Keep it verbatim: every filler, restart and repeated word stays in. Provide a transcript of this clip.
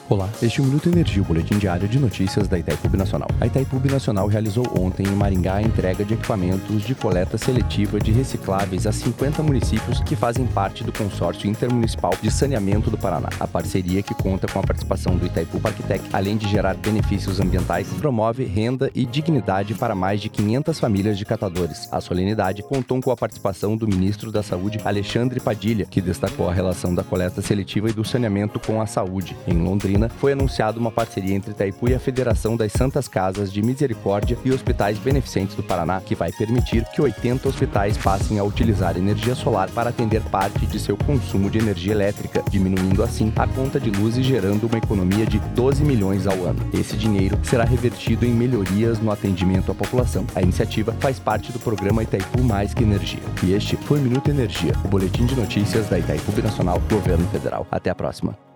Olá, este é o Minuto Energia, o boletim diário de notícias da Itaipu Binacional. A Itaipu Binacional realizou ontem em Maringá a entrega de equipamentos de coleta seletiva de recicláveis a cinquenta municípios que fazem parte do consórcio intermunicipal de saneamento do Paraná. A parceria, que conta com a participação do Itaipu Parktec, além de gerar benefícios ambientais, promove renda e dignidade para mais de quinhentas famílias de catadores. A solenidade contou com a participação do ministro da Saúde, Alexandre Padilha, que destacou a relação da coleta seletiva e do saneamento com a saúde. Em Londrina, foi anunciada uma parceria entre Itaipu e a Federação das Santas Casas de Misericórdia e Hospitais Beneficentes do Paraná, que vai permitir que oitenta hospitais passem a utilizar energia solar para atender parte de seu consumo de energia elétrica, diminuindo assim a conta de luz e gerando uma economia de doze milhões ao ano. Esse dinheiro será revertido em melhorias no atendimento à população. A iniciativa faz parte do programa Itaipu Mais que Energia. E este foi o Minuto Energia, o boletim de notícias da Itaipu Binacional, Governo Federal. Até a próxima.